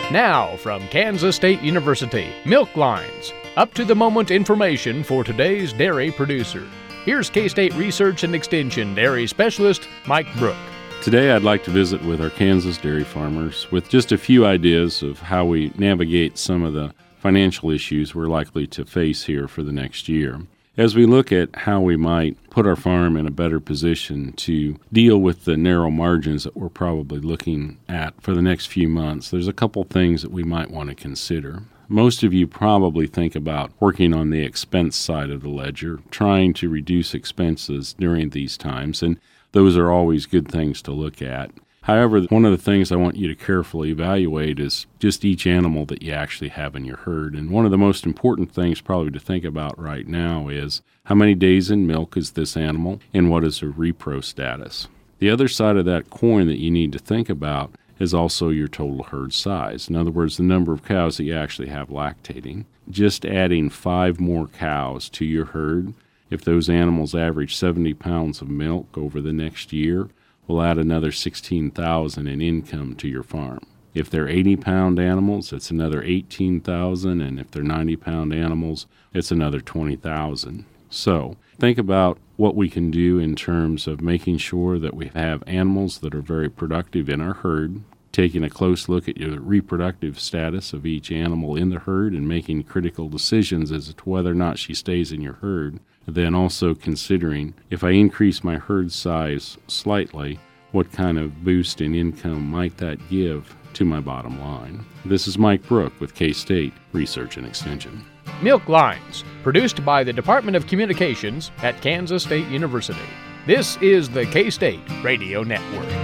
Now, from Kansas State University, Milk Lines, up-to-the-moment information for today's dairy producer. Here's K-State Research and Extension Dairy Specialist Mike Brook. Today I'd like to visit with our Kansas dairy farmers with just a few ideas of how we navigate some of the financial issues we're likely to face here for the next year. As we look at how we might put our farm in a better position to deal with the narrow margins that we're probably looking at for the next few months, there's a couple things that we might want to consider. Most of you probably think about working on the expense side of the ledger, trying to reduce expenses during these times, and those are always good things to look at. However, one of the things I want you to carefully evaluate is just each animal that you actually have in your herd. And one of the most important things probably to think about right now is how many days in milk is this animal and what is their repro status. The other side of that coin that you need to think about is also your total herd size. In other words, the number of cows that you actually have lactating. Just adding 5 more cows to your herd, if those animals average 70 pounds of milk over the next year, will add another $16,000 in income to your farm. If they're 80-pound animals, it's another $18,000, and if they're 90-pound animals, it's another $20,000. So think about what we can do in terms of making sure that we have animals that are very productive in our herd, taking a close look at your reproductive status of each animal in the herd and making critical decisions as to whether or not she stays in your herd. Then also considering, if I increase my herd size slightly, what kind of boost in income might that give to my bottom line? This is Mike Brook with K-State Research and Extension. Milk Lines, produced by the Department of Communications at Kansas State University. This is the K-State Radio Network.